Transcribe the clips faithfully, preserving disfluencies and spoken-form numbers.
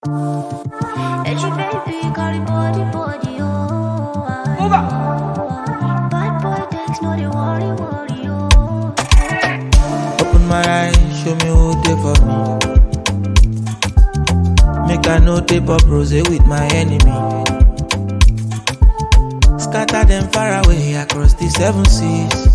Edgy baby, got it body, body, oh. Over. Bad boy takes no the worry, worry, oh. Open my eyes, show me who they for me. Make I know tape up rose with my enemy. Scatter them far away across the seven seas.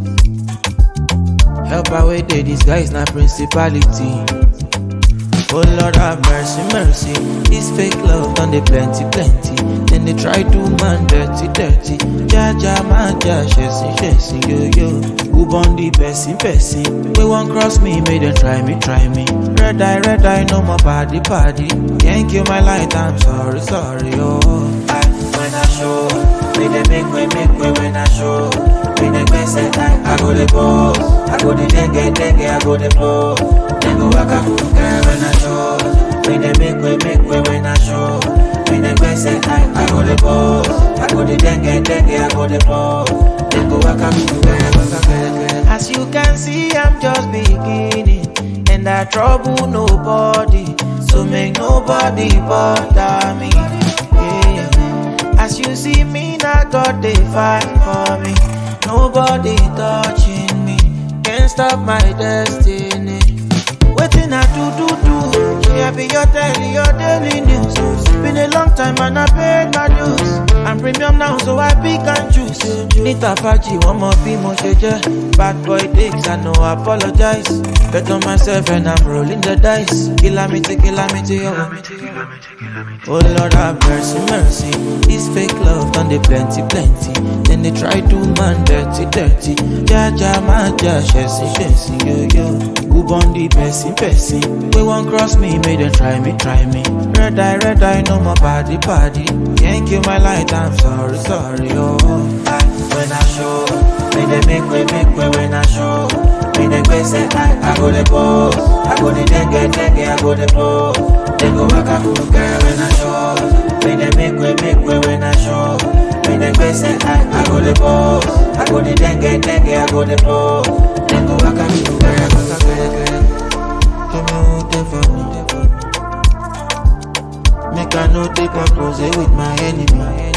Help away they disguise na principality. Oh Lord have mercy, mercy. This fake love done they plenty, plenty. Then they try to man dirty, dirty. Ja ja man ja, chasing, chasing, yo yo. Who born the person, person? We won't cross me, make them try me, try me. Red eye, red eye, no more party, party. Can't kill my light, I'm sorry, sorry, oh. I, when I show, may they make way, make way when I show. When they best at I go the boss. I go the dengue, dengue, I go the blow. Then go back up, girl, when I show. When they make way, make way when I show. When they best at I go the boss. I go the dengue, dengue, I go the blow. Then go back up, girl, back up, girl. As you can see, I'm just beginning, and I trouble nobody, so make nobody bother me. Yeah. As you see me, now God they fight for me. Nobody touching me, can't stop my destiny. Waiting I do do do, yeah, be your daily, your daily news. Been a long time and I paid my dues. I'm premium now, so I pick and choose. Nita Faji, one more be more sheja. Bad boy takes, I know I apologize. Bet on myself and I'm rolling the dice. Kilometer, kilometer, yo. Oh Lord have mercy, mercy. This fake love done they plenty, plenty. Then they try to man dirty, dirty. Ja ja man ja, chasing, chasing, yo yo. Who born the person, person? We won't cross me, make them try me, try me. Red eye, red eye, no more party, party. Can't kill my light, I'm sorry, sorry, oh. I, when I show, when they make way, make way when I show. When they go say I, I go the boss. I go the dengue, dengue, I go the blow. They go back up, girl, when I show. When they make way, make way when I show. When they go say I, I go the boss. I go the dengue, dengue, I go the blow. They go back up, girl, back up, girl. Give me who they for me. Make I know take up rose with my enemy.